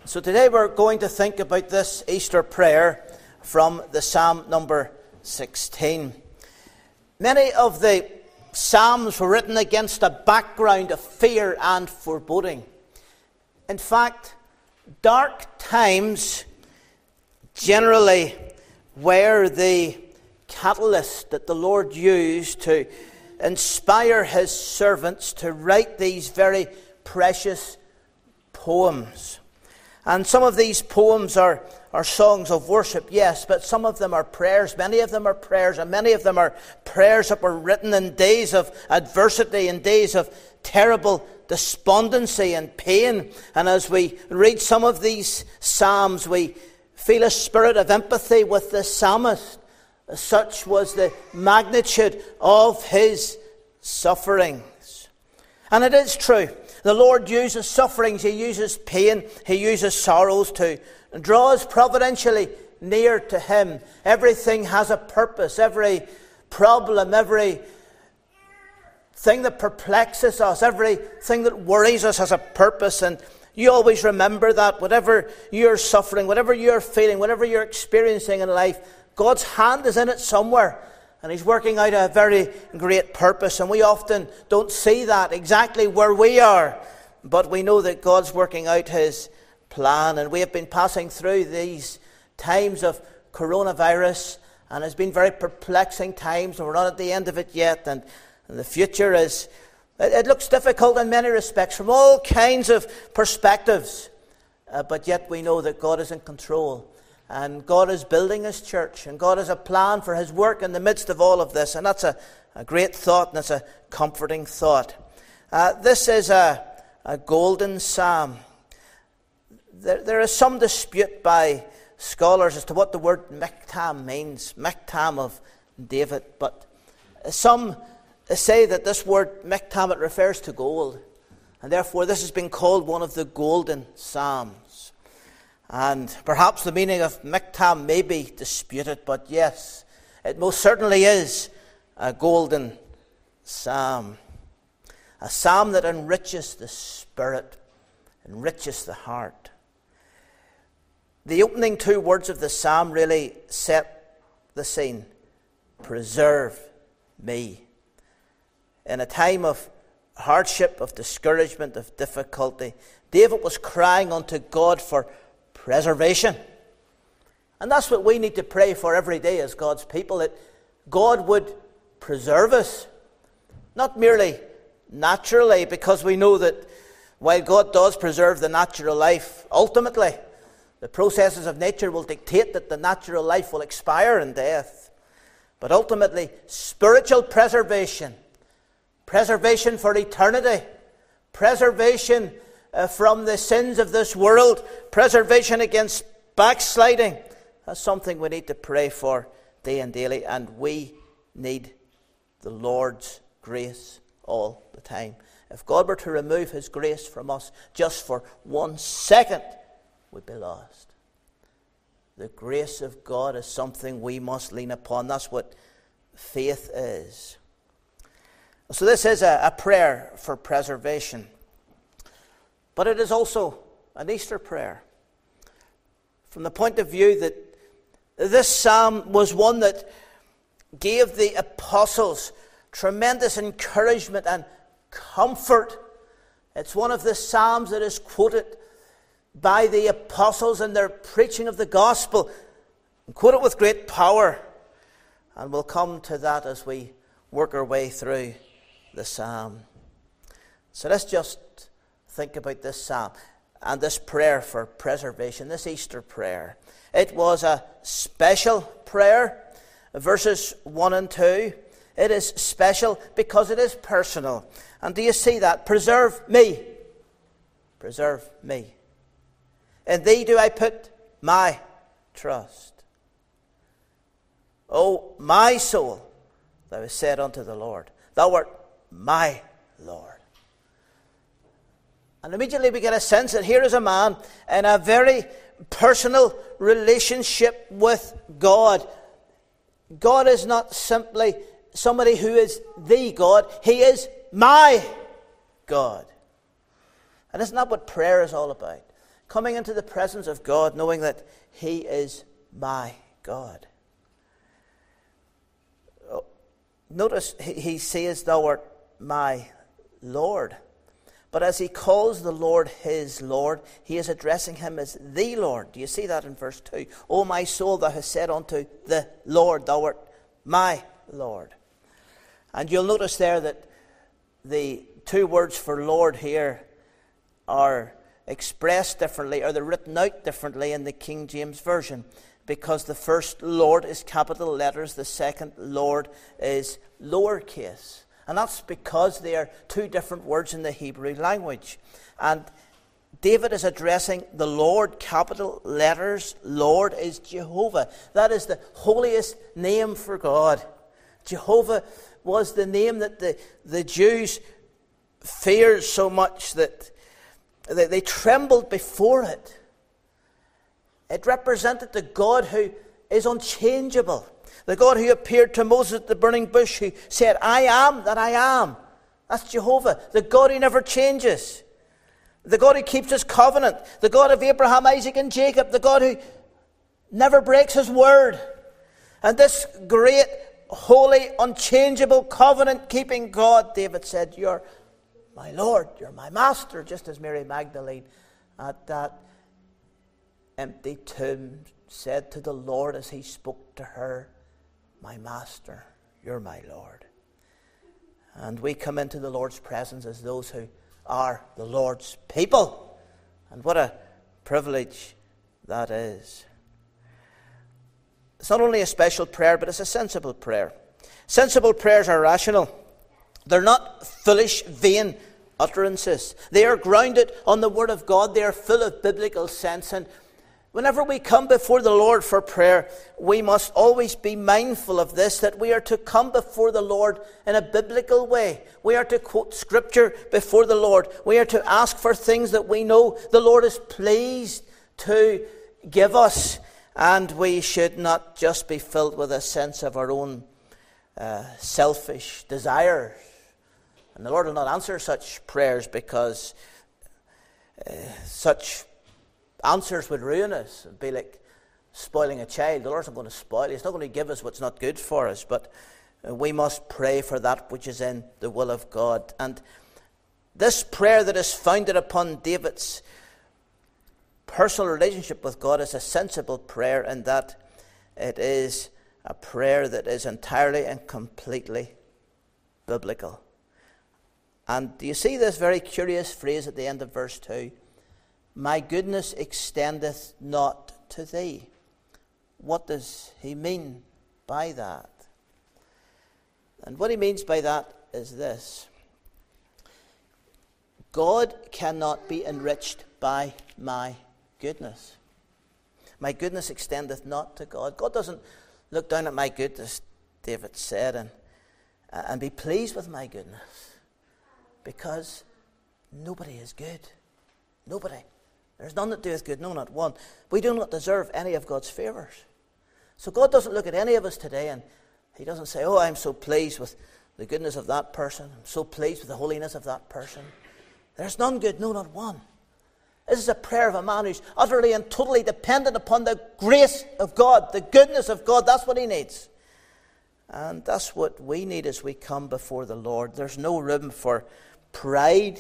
So today we're going to think about this Easter prayer from the Psalm number 16. Many of the Psalms were written against a background of fear and foreboding. In fact, dark times generally were the catalyst that the Lord used to inspire his servants to write these very precious poems. And some of these poems are songs of worship, yes, but some of them are prayers. Many of them are prayers, and many of them are prayers that were written in days of adversity, in days of terrible despondency and pain. And as we read some of these psalms, we feel a spirit of empathy with the psalmist. Such was the magnitude of his sufferings. And it is true. The Lord uses sufferings, he uses pain, he uses sorrows to draw us providentially near to him. Everything has a purpose. Every problem, every thing that perplexes us, everything that worries us has a purpose. And you always remember that whatever you're suffering, whatever you're feeling, whatever you're experiencing in life, God's hand is in it somewhere. And he's working out a very great purpose. And we often don't see that exactly where we are. But we know that God's working out his plan. And we have been passing through these times of coronavirus. And it's been very perplexing times. And we're not at the end of it yet. And the future is, it looks difficult in many respects from all kinds of perspectives. But yet we know that God is in control. And God is building his church. And God has a plan for his work in the midst of all of this. And that's a great thought, and it's a comforting thought. This is a golden psalm. There is some dispute by scholars as to what the word Michtam means. Michtam of David. But some say that this word Michtam, it refers to gold. And therefore this has been called one of the golden psalms. And perhaps the meaning of Michtam may be disputed, but yes, it most certainly is a golden psalm. A psalm that enriches the spirit, enriches the heart. The opening two words of the psalm really set the scene. Preserve me. In a time of hardship, of discouragement, of difficulty, David was crying unto God for preservation. And that's what we need to pray for every day as God's people, that God would preserve us. Not merely naturally, because we know that while God does preserve the natural life, ultimately the processes of nature will dictate that the natural life will expire in death. But ultimately, spiritual preservation, preservation for eternity, preservation from the sins of this world, preservation against backsliding. That's something we need to pray for day and daily, and we need the Lord's grace all the time. If God were to remove his grace from us just for 1 second, we'd be lost. The grace of God is something we must lean upon. That's what faith is. So this is a prayer for preservation. But it is also an Easter prayer. From the point of view that this psalm was one that gave the apostles tremendous encouragement and comfort. It's one of the psalms that is quoted by the apostles in their preaching of the gospel, and quoted with great power. And we'll come to that as we work our way through the psalm. So let's just think about this psalm and this prayer for preservation, this Easter prayer. It was a special prayer. Verses 1 and 2. It is special because it is personal. And do you see that? Preserve me. Preserve me. In thee do I put my trust. O my soul, thou hast said unto the Lord, thou art my Lord. And immediately we get a sense that here is a man in a very personal relationship with God. God is not simply somebody who is the God. He is my God. And isn't that what prayer is all about? coming into the presence of God, knowing that he is my God. Notice he says, thou art my Lord. But as he calls the Lord his Lord, he is addressing him as the Lord. Do you see that in verse 2? O my soul, thou hast said unto the Lord, thou art my Lord. And you'll notice there that the two words for Lord here are expressed differently, or they're written out differently in the King James Version, because the first Lord is capital letters, the second Lord is lowercase. And that's because they are two different words in the Hebrew language. And David is addressing the Lord, capital letters. Lord is Jehovah. That is the holiest name for God. Jehovah was the name that the Jews feared so much that they trembled before it. It represented the God who is unchangeable. The God who appeared to Moses at the burning bush, who said, I am that I am. That's Jehovah. The God who never changes. The God who keeps his covenant. The God of Abraham, Isaac, and Jacob. The God who never breaks his word. And this great, holy, unchangeable, covenant-keeping God, David said, you're my Lord, you're my master, just as Mary Magdalene at that empty tomb said to the Lord as he spoke to her, my master, you're my Lord. And we come into the Lord's presence as those who are the Lord's people. And what a privilege that is. It's not only a special prayer, but it's a sensible prayer. Sensible prayers are rational. They're not foolish, vain utterances. They are grounded on the Word of God. They are full of biblical sense. And whenever we come before the Lord for prayer, we must always be mindful of this, that we are to come before the Lord in a biblical way. We are to quote Scripture before the Lord. We are to ask for things that we know the Lord is pleased to give us. And we should not just be filled with a sense of our own selfish desires. And the Lord will not answer such prayers, because such answers would ruin us. It would be like spoiling a child. The Lord's not going to spoil. He's not going to give us what's not good for us. But we must pray for that which is in the will of God. And this prayer that is founded upon David's personal relationship with God is a sensible prayer, in that it is a prayer that is entirely and completely biblical. And do you see this very curious phrase at the end of verse 2? My goodness extendeth not to thee. What does he mean by that? And what he means by that is this. God cannot be enriched by my goodness. My goodness extendeth not to God. God doesn't look down at my goodness, David said, and be pleased with my goodness. Because nobody is good. Nobody. There's none that doeth good, no, not one. We do not deserve any of God's favours. So God doesn't look at any of us today and he doesn't say, oh, I'm so pleased with the goodness of that person. I'm so pleased with the holiness of that person. There's none good, no, not one. This is a prayer of a man who's utterly and totally dependent upon the grace of God, the goodness of God. That's what he needs. And that's what we need as we come before the Lord. There's no room for pride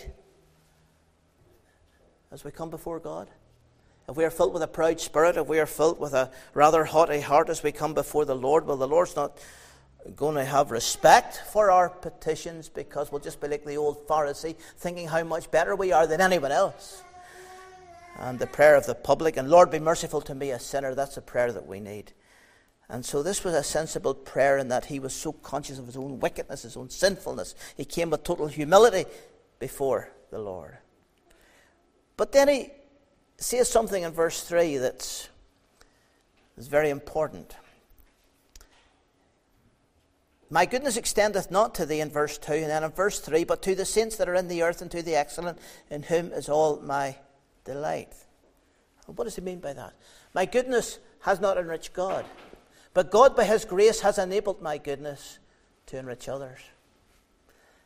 as we come before God. If we are filled with a proud spirit, if we are filled with a rather haughty heart as we come before the Lord, well, the Lord's not going to have respect for our petitions, because we'll just be like the old Pharisee, thinking how much better we are than anyone else. And the prayer of the publican, Lord, be merciful to me, a sinner, that's a prayer that we need. And so this was a sensible prayer, in that he was so conscious of his own wickedness, his own sinfulness. He came with total humility before the Lord. But then he says something in verse 3 that's very important. My goodness extendeth not to thee, in verse 2, and then in verse 3, but to the saints that are in the earth, and to the excellent, in whom is all my delight. What does he mean by that? My goodness has not enriched God, but God by his grace has enabled my goodness to enrich others.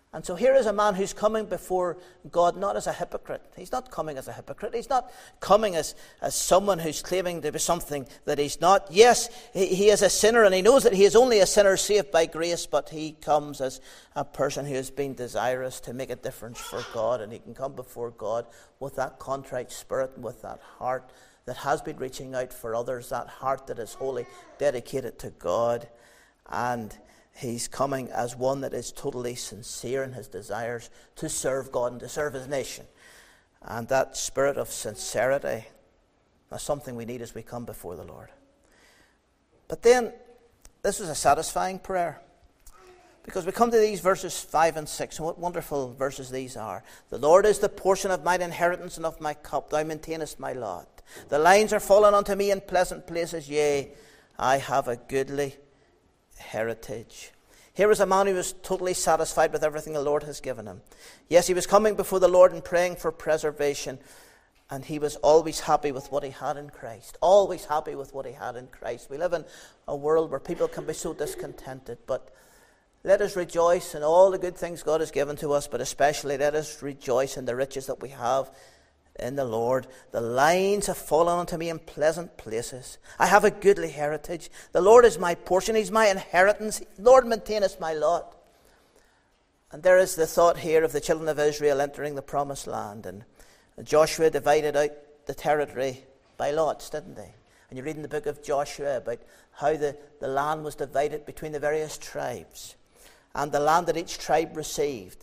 And so here is a man who's coming before God not as a hypocrite. He's not coming as a hypocrite. He's not coming as someone who's claiming to be something that he's not. Yes, he is a sinner, and he knows that he is only a sinner saved by grace, but he comes as a person who has been desirous to make a difference for God, and he can come before God with that contrite spirit and with that heart that has been reaching out for others, that heart that is wholly dedicated to God. And he's coming as one that is totally sincere in his desires to serve God and to serve his nation. And that spirit of sincerity is something we need as we come before the Lord. But then, this is a satisfying prayer. Because we come to these verses 5 and 6, and what wonderful verses these are. The Lord is the portion of mine inheritance and of my cup. Thou maintainest my lot. The lines are fallen unto me in pleasant places. Yea, I have a goodly heritage. Here is a man who was totally satisfied with everything the Lord has given him. Yes, he was coming before the Lord and praying for preservation, and he was always happy with what he had in Christ. Always happy with what he had in Christ. We live in a world where people can be so discontented, but let us rejoice in all the good things God has given to us, but especially let us rejoice in the riches that we have in the Lord. The lines have fallen unto me in pleasant places. I have a goodly heritage. The Lord is my portion. He's my inheritance. Lord, maintaineth my lot. And there is the thought here of the children of Israel entering the promised land. And Joshua divided out the territory by lots, didn't they? And you read in the book of Joshua about how the land was divided between the various tribes. And the land that each tribe received,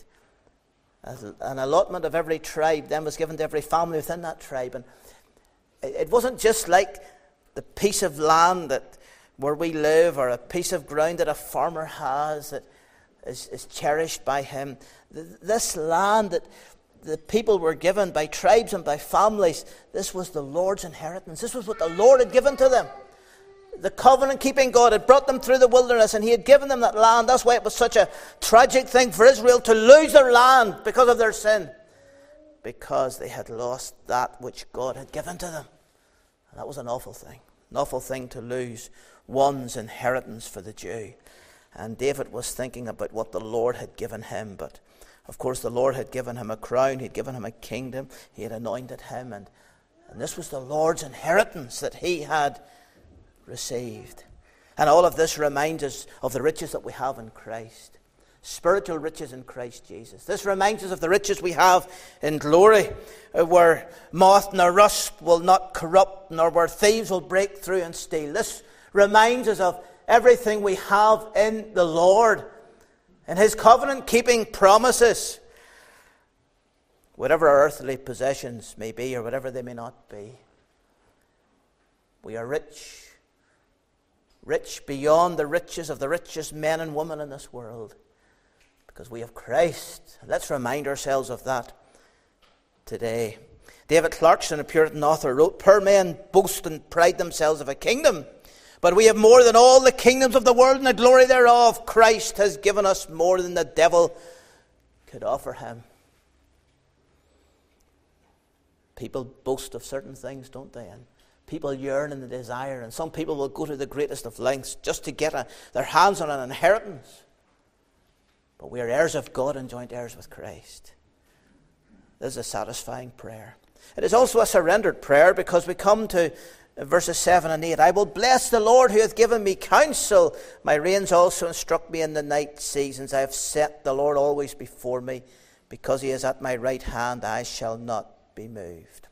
an allotment of every tribe then was given to every family within that tribe. And it wasn't just like the piece of land that where we live, or a piece of ground that a farmer has that is cherished by him. This land that the people were given by tribes and by families, this was the Lord's inheritance. This was what the Lord had given to them. The covenant-keeping God had brought them through the wilderness, and he had given them that land. That's why it was such a tragic thing for Israel to lose their land because of their sin. Because they had lost that which God had given to them. And that was an awful thing. An awful thing to lose one's inheritance for the Jew. And David was thinking about what the Lord had given him. But, of course, the Lord had given him a crown. He had given him a kingdom. He had anointed him. And this was the Lord's inheritance that he had received. And all of this reminds us of the riches that we have in Christ. Spiritual riches in Christ Jesus. This reminds us of the riches we have in glory, where moth nor rust will not corrupt, nor where thieves will break through and steal. This reminds us of everything we have in the Lord and his covenant-keeping promises. Whatever our earthly possessions may be, or whatever they may not be, we are rich. Rich beyond the riches of the richest men and women in this world. Because we have Christ. Let's remind ourselves of that today. David Clarkson, a Puritan author, wrote, "Poor men boast and pride themselves of a kingdom, but we have more than all the kingdoms of the world and the glory thereof. Christ has given us more than the devil could offer him." People boast of certain things, don't they? And people yearn in the desire, and some people will go to the greatest of lengths just to get their hands on an inheritance. But we are heirs of God and joint heirs with Christ. This is a satisfying prayer. It is also a surrendered prayer, because we come to verses 7 and 8. "I will bless the Lord who hath given me counsel. My reins also instruct me in the night seasons. I have set the Lord always before me. Because he is at my right hand, I shall not be moved."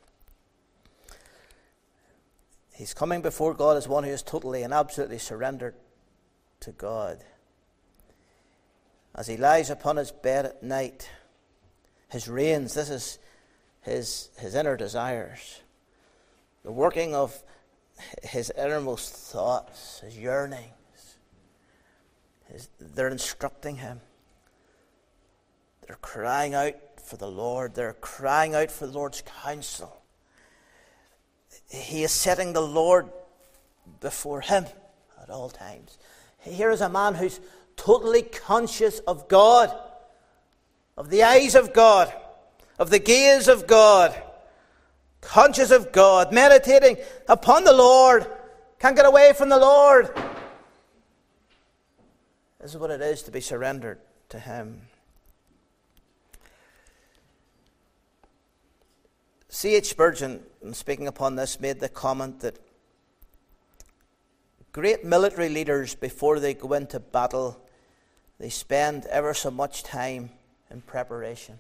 He's coming before God as one who is totally and absolutely surrendered to God. As he lies upon his bed at night, his reins, this is his inner desires, the working of his innermost thoughts, his yearnings, they're instructing him. They're crying out for the Lord. They're crying out for the Lord's counsel. He is setting the Lord before him at all times. Here is a man who's totally conscious of God, of the eyes of God, of the gaze of God, conscious of God, meditating upon the Lord, can't get away from the Lord. This is what it is to be surrendered to him. C.H. Spurgeon, in speaking upon this, made the comment that great military leaders, before they go into battle, they spend ever so much time in preparation.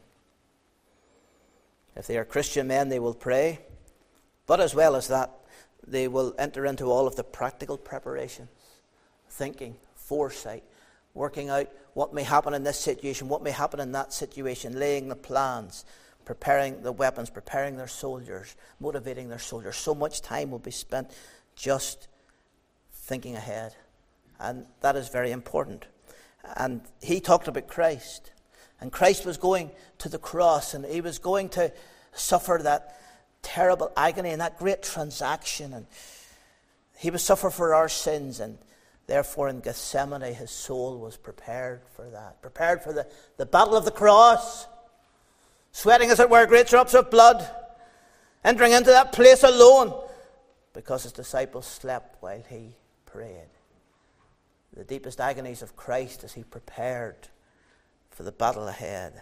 If they are Christian men, they will pray, but as well as that, they will enter into all of the practical preparations, thinking, foresight, working out what may happen in this situation, what may happen in that situation, laying the plans, preparing the weapons, preparing their soldiers, motivating their soldiers. So much time will be spent just thinking ahead. And that is very important. And he talked about Christ. And Christ was going to the cross, and he was going to suffer that terrible agony and that great transaction. And he would suffer for our sins, and therefore in Gethsemane his soul was prepared for that. Prepared for the battle of the cross. Sweating, as it were, great drops of blood. Entering into that place alone, because his disciples slept while he prayed. The deepest agonies of Christ as he prepared for the battle ahead.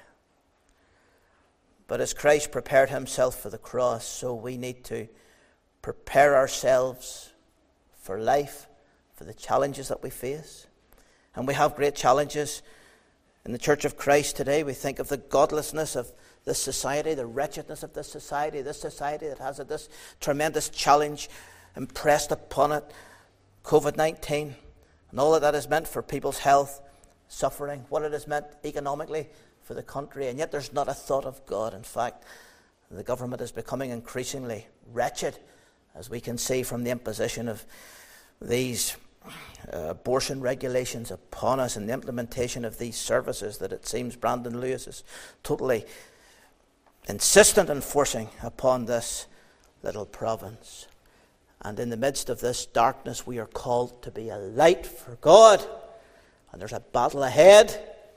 But as Christ prepared himself for the cross, so we need to prepare ourselves for life, for the challenges that we face. And we have great challenges in the Church of Christ today. We think of the godlessness of this society, the wretchedness of this society that has this tremendous challenge impressed upon it, COVID-19, and all that has meant for people's health, suffering, what it has meant economically for the country, and yet there's not a thought of God. In fact, the government is becoming increasingly wretched, as we can see from the imposition of these abortion regulations upon us and the implementation of these services that it seems Brandon Lewis is totally insistent on forcing upon this little province. And in the midst of this darkness, we are called to be a light for God. And there's a battle ahead.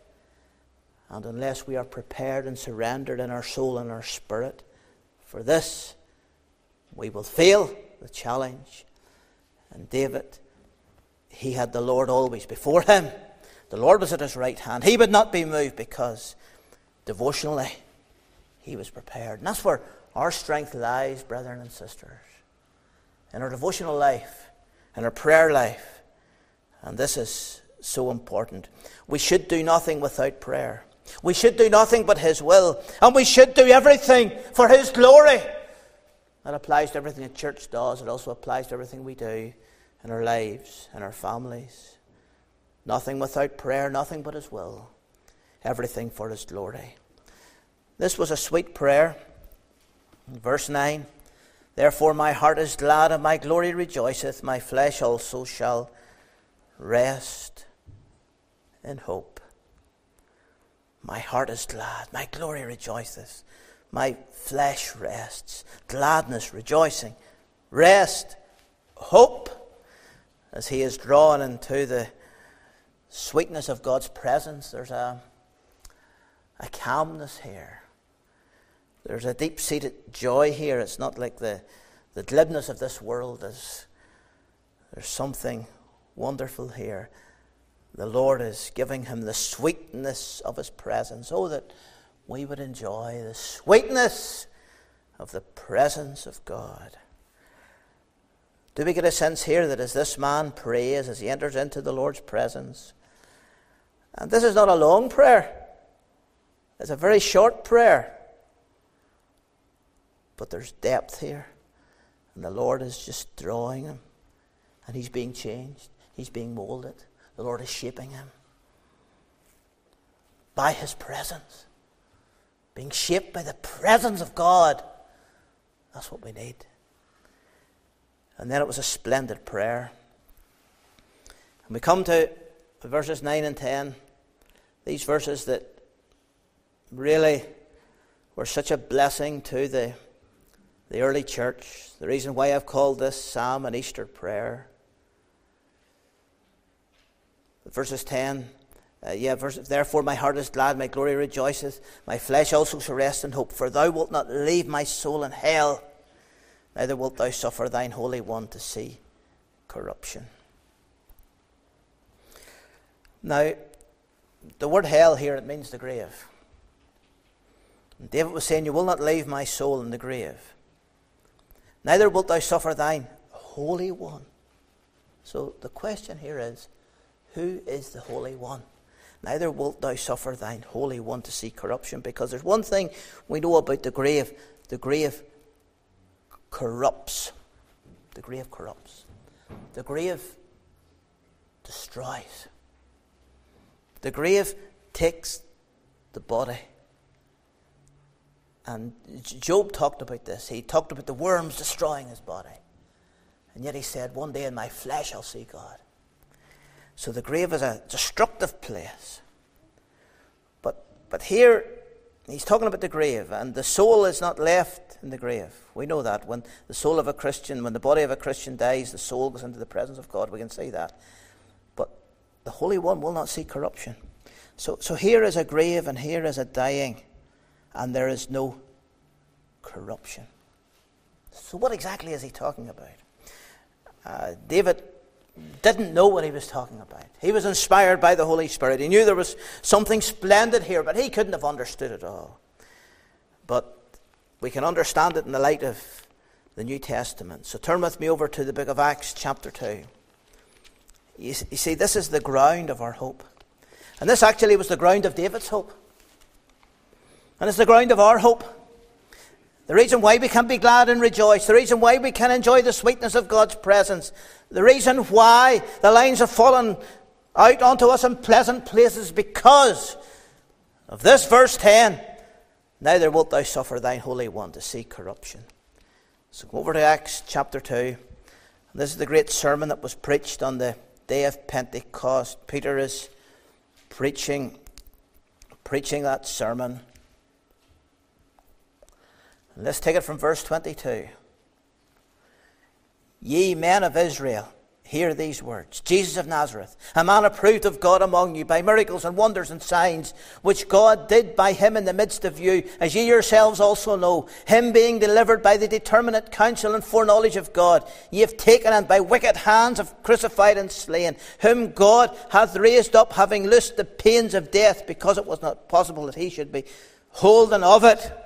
And unless we are prepared and surrendered in our soul and our spirit for this, we will fail the challenge. And David, he had the Lord always before him. The Lord was at his right hand. He would not be moved because devotionally he was prepared. And that's where our strength lies, brethren and sisters. In our devotional life, in our prayer life. And this is so important. We should do nothing without prayer. We should do nothing but his will. And we should do everything for his glory. That applies to everything the church does. It also applies to everything we do in our lives, in our families. Nothing without prayer, nothing but his will. Everything for his glory. This was a sweet prayer. In verse 9, therefore my heart is glad and my glory rejoiceth, my flesh also shall rest in hope. My heart is glad, my glory rejoiceth, my flesh rests. Gladness, rejoicing, rest, hope, as he is drawn into the sweetness of God's presence. There's a calmness here. There's a deep-seated joy here. It's not like the glibness of this world. There's something wonderful here. The Lord is giving him the sweetness of his presence, so that we would enjoy the sweetness of the presence of God. Do we get a sense here that as this man prays, as he enters into the Lord's presence, and this is not a long prayer, it's a very short prayer, but there's depth here, and the Lord is just drawing him, and he's being changed, he's being molded. The Lord is shaping him by his presence, being shaped by the presence of God. That's what we need. And then it was a splendid prayer. And we come to verses 9 and 10, these verses that really were such a blessing to the early church. The reason why I've called this psalm an Easter prayer. Verses 10, therefore my heart is glad, my glory rejoiceth, my flesh also shall rest in hope. For thou wilt not leave my soul in hell, neither wilt thou suffer thine Holy One to see corruption. Now, the word hell here, it means the grave. And David was saying, you will not leave my soul in the grave. Neither wilt thou suffer thine Holy One. So the question here is, who is the Holy One? Neither wilt thou suffer thine Holy One to see corruption. Because there's one thing we know about the grave. The grave corrupts. The grave corrupts. The grave destroys. The grave takes the body. And Job talked about this. He talked about the worms destroying his body. And yet he said, one day in my flesh I'll see God. So the grave is a destructive place. But here, he's talking about the grave, and the soul is not left in the grave. We know that. When the soul of a Christian, when the body of a Christian dies, the soul goes into the presence of God. We can see that. But the Holy One will not see corruption. So here is a grave, and here is a dying, and there is no corruption. So what exactly is he talking about? David didn't know what he was talking about. He was inspired by the Holy Spirit. He knew there was something splendid here, but he couldn't have understood it all. But we can understand it in the light of the New Testament. So turn with me over to the book of Acts chapter 2. You see, this is the ground of our hope. And this actually was the ground of David's hope. And it's the ground of our hope. The reason why we can be glad and rejoice, the reason why we can enjoy the sweetness of God's presence, the reason why the lines have fallen out onto us in pleasant places, because of this verse 10, neither wilt thou suffer thine Holy One to see corruption. So go over to Acts chapter 2. This is the great sermon that was preached on the day of Pentecost. Peter is preaching that sermon. Let's take it from verse 22. Ye men of Israel, hear these words. Jesus of Nazareth, a man approved of God among you by miracles and wonders and signs, which God did by him in the midst of you, as ye yourselves also know. Him being delivered by the determinate counsel and foreknowledge of God, ye have taken and by wicked hands have crucified and slain, whom God hath raised up, having loosed the pains of death, because it was not possible that he should be holden of it.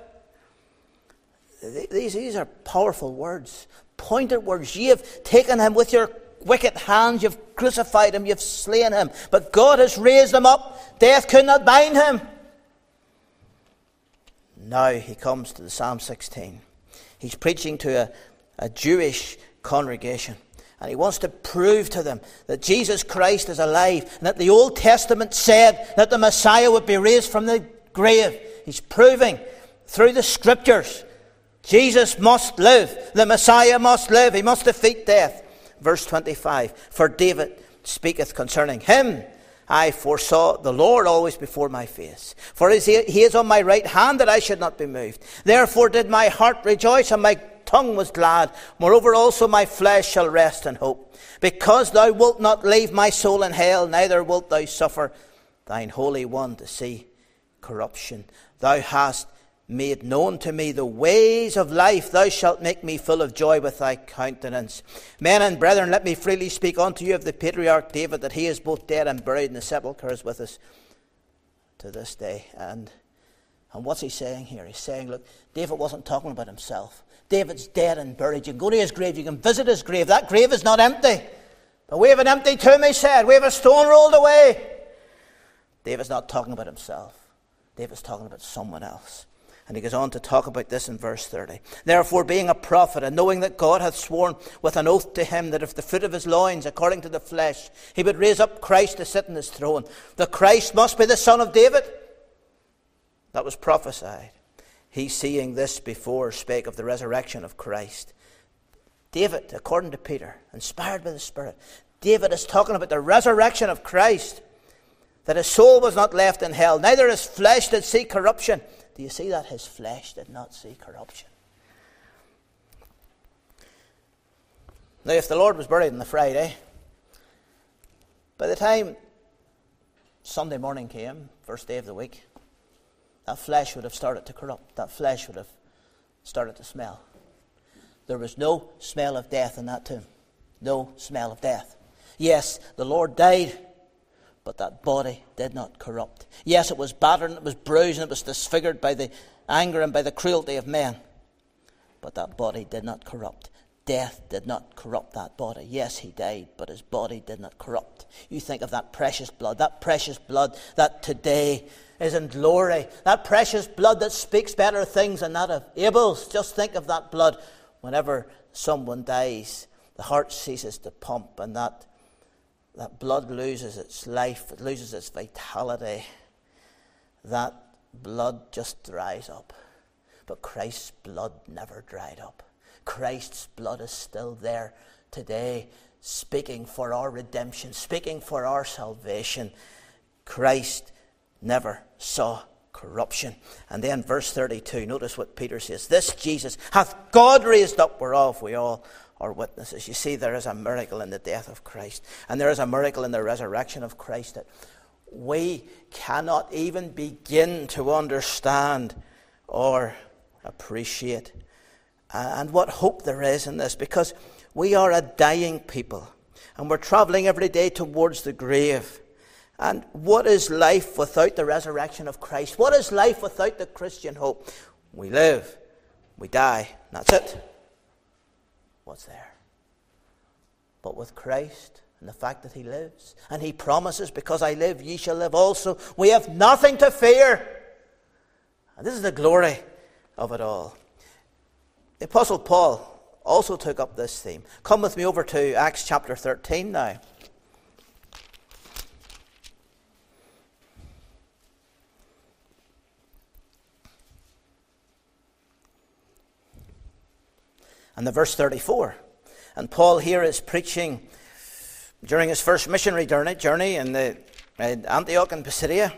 These are powerful words, pointed words. Ye have taken him with your wicked hands, you've crucified him, you've slain him, but God has raised him up. Death could not bind him. Now he comes to the Psalm 16. He's preaching to a Jewish congregation, and he wants to prove to them that Jesus Christ is alive, and that the Old Testament said that the Messiah would be raised from the grave. He's proving through the Scriptures Jesus must live. The Messiah must live. He must defeat death. Verse 25. For David speaketh concerning him, I foresaw the Lord always before my face. For he is on my right hand, that I should not be moved. Therefore did my heart rejoice, and my tongue was glad. Moreover also my flesh shall rest in hope. Because thou wilt not leave my soul in hell, neither wilt thou suffer thine Holy One to see corruption. Thou hast made known to me the ways of life. Thou shalt make me full of joy with thy countenance. Men and brethren, let me freely speak unto you of the patriarch David, that he is both dead and buried, and the sepulchre is with us to this day. And what's he saying here? He's saying, look, David wasn't talking about himself. David's dead and buried. You can go to his grave, you can visit his grave. That grave is not empty. But we have an empty tomb, he said. We have a stone rolled away. David's not talking about himself. David's talking about someone else. And he goes on to talk about this in verse 30. Therefore, being a prophet, and knowing that God hath sworn with an oath to him that if the fruit of his loins, according to the flesh, he would raise up Christ to sit in his throne, the Christ must be the son of David. That was prophesied. He, seeing this before, spake of the resurrection of Christ. David, according to Peter, inspired by the Spirit, David is talking about the resurrection of Christ, that his soul was not left in hell, neither his flesh did see corruption. Do you see that? His flesh did not see corruption. Now, if the Lord was buried on the Friday, by the time Sunday morning came, first day of the week, that flesh would have started to corrupt. That flesh would have started to smell. There was no smell of death in that tomb. No smell of death. Yes, the Lord died, but that body did not corrupt. Yes, it was battered and it was bruised and it was disfigured by the anger and by the cruelty of men, but that body did not corrupt. Death did not corrupt that body. Yes, he died, but his body did not corrupt. You think of that precious blood that today is in glory, that precious blood that speaks better things than that of Abel's. Just think of that blood. Whenever someone dies, the heart ceases to pump, and that blood loses its life, it loses its vitality. That blood just dries up. But Christ's blood never dried up. Christ's blood is still there today, speaking for our redemption, speaking for our salvation. Christ never saw corruption. And then verse 32, notice what Peter says. This Jesus hath God raised up, whereof we all are witnesses. You see, there is a miracle in the death of Christ. And there is a miracle in the resurrection of Christ that we cannot even begin to understand or appreciate. And what hope there is in this, because we are a dying people and we're travelling every day towards the grave. And what is life without the resurrection of Christ? What is life without the Christian hope? We live, we die, and that's it. What's there? But with Christ and the fact that he lives, and he promises, because I live, ye shall live also, we have nothing to fear. And this is the glory of it all. The Apostle Paul also took up this theme. Come with me over to Acts chapter 13 now. And the verse 34. And Paul here is preaching during his first missionary journey in Antioch and Pisidia.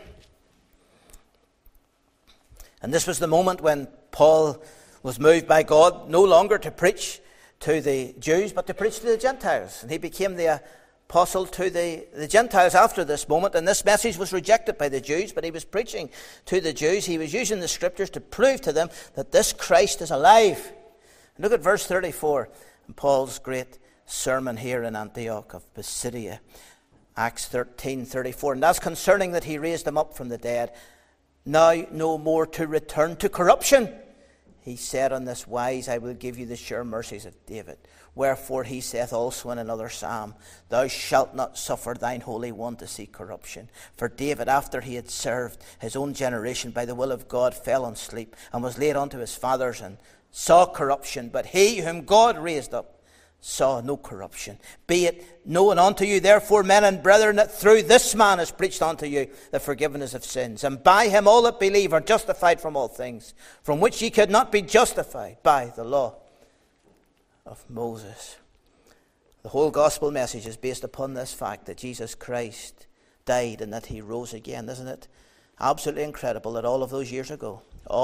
And this was the moment when Paul was moved by God no longer to preach to the Jews, but to preach to the Gentiles. And he became the apostle to the Gentiles after this moment. And this message was rejected by the Jews, but he was preaching to the Jews. He was using the scriptures to prove to them that this Christ is alive. And look at verse 34 in Paul's great sermon here in Antioch of Pisidia. Acts 13:34. And that's concerning that he raised him up from the dead, now no more to return to corruption. He said on this wise, I will give you the sure mercies of David. Wherefore he saith also in another psalm, Thou shalt not suffer thine Holy One to see corruption. For David, after he had served his own generation by the will of God, fell on sleep, and was laid unto his fathers, and saw corruption. But he whom God raised up saw no corruption. Be it known unto you, therefore, men and brethren, that through this man is preached unto you the forgiveness of sins. And by him all that believe are justified from all things, from which ye could not be justified by the law of Moses. The whole gospel message is based upon this fact that Jesus Christ died and that he rose again. Isn't it absolutely incredible that all of those years ago,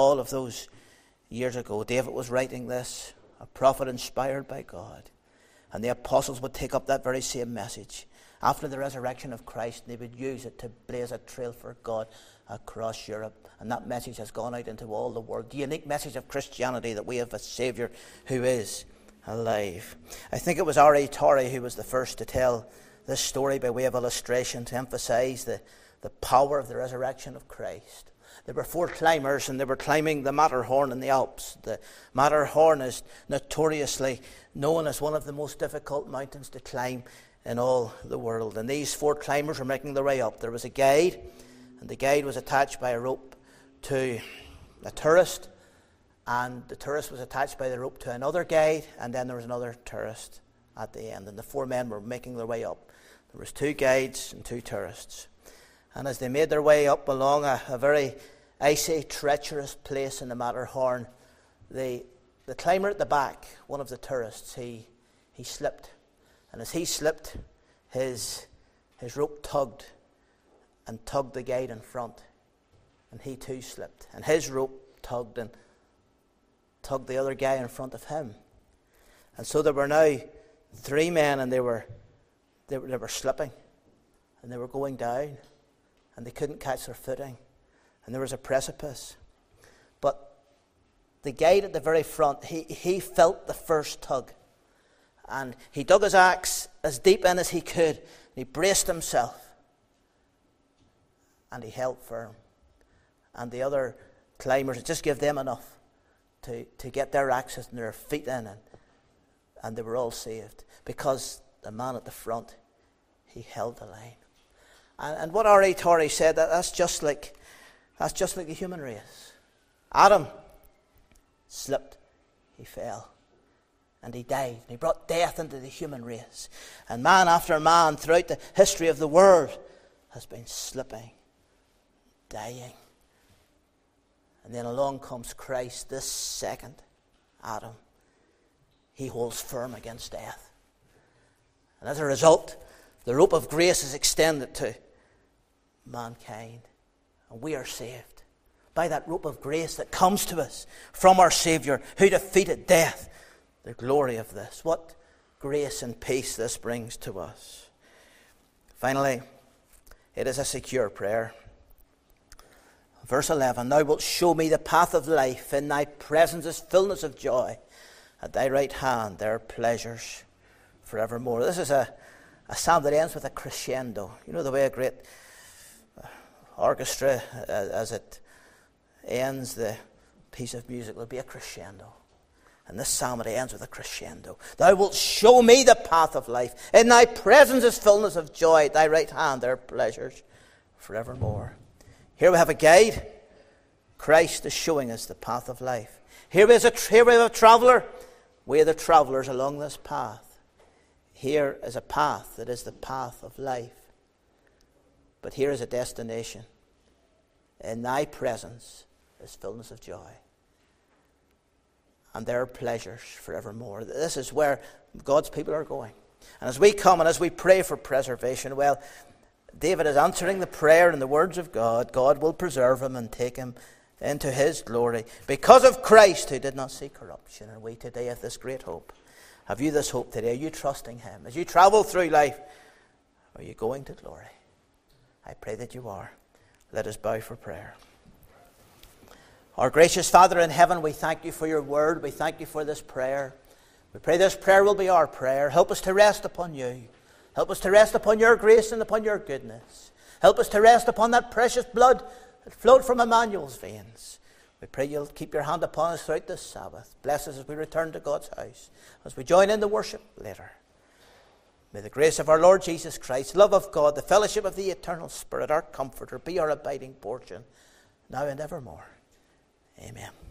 David was writing this, a prophet inspired by God. And the apostles would take up that very same message after the resurrection of Christ, and they would use it to blaze a trail for God across Europe. And that message has gone out into all the world. The unique message of Christianity, that we have a Saviour who is alive. I think it was R.A. Torrey who was the first to tell this story by way of illustration to emphasize the power of the resurrection of Christ. There were 4 climbers, and they were climbing the Matterhorn in the Alps. The Matterhorn is notoriously known as one of the most difficult mountains to climb in all the world. And these 4 climbers were making their way up. There was a guide, and the guide was attached by a rope to a tourist, and the tourist was attached by the rope to another guide, and then there was another tourist at the end. And the 4 men were making their way up. There was 2 guides and 2 tourists. And as they made their way up along a very icy, treacherous place in the Matterhorn, the climber at the back, one of the tourists, he slipped. And as he slipped, his rope tugged the guide in front. And he too slipped. And his rope tugged the other guy in front of him. And so there were now 3 men, and they were slipping. And they were going down. And they couldn't catch their footing. And there was a precipice. But the guide at the very front, he felt the first tug. And he dug his axe as deep in as he could. And he braced himself. and he held firm. And the other climbers, it just gave them enough to get their axes and their feet in, and they were all saved. Because the man at the front, he held the line. And what R.A. Torrey said, that's just like the human race. Adam slipped, he fell, and he died. And he brought death into the human race. And man after man throughout the history of the world has been slipping, dying. And then along comes Christ, this second Adam. He holds firm against death. And as a result, the rope of grace is extended to mankind. And we are saved by that rope of grace that comes to us from our Saviour, who defeated death. The glory of this. What grace and peace this brings to us. Finally, it is a secure prayer. Verse 11, Thou wilt show me the path of life. In thy presence is fullness of joy. At thy right hand there are pleasures forevermore. This is a psalm that ends with a crescendo. You know the way a great orchestra, as it ends the piece of music, will be a crescendo. And this psalm, it ends with a crescendo. Thou wilt show me the path of life. In thy presence is fullness of joy. At thy right hand there are pleasures forevermore. Here we have a guide. Christ is showing us the path of life. Here we have a traveller. We are the travellers along this path. Here is a path that is the path of life. But here is a destination. In thy presence is fullness of joy. And there are pleasures forevermore. This is where God's people are going. And as we come and as we pray for preservation, well, David is answering the prayer in the words of God. God will preserve him and take him into his glory because of Christ, who did not see corruption. And we today have this great hope. Have you this hope today? Are you trusting him? As you travel through life, are you going to glory? I pray that you are. Let us bow for prayer. Our gracious Father in heaven, we thank you for your word. We thank you for this prayer. We pray this prayer will be our prayer. Help us to rest upon you. Help us to rest upon your grace and upon your goodness. Help us to rest upon that precious blood that flowed from Emmanuel's veins. We pray you'll keep your hand upon us throughout this Sabbath. Bless us as we return to God's house, as we join in the worship later. May the grace of our Lord Jesus Christ, love of God, the fellowship of the eternal Spirit, our comforter, be our abiding portion, now and evermore. Amen.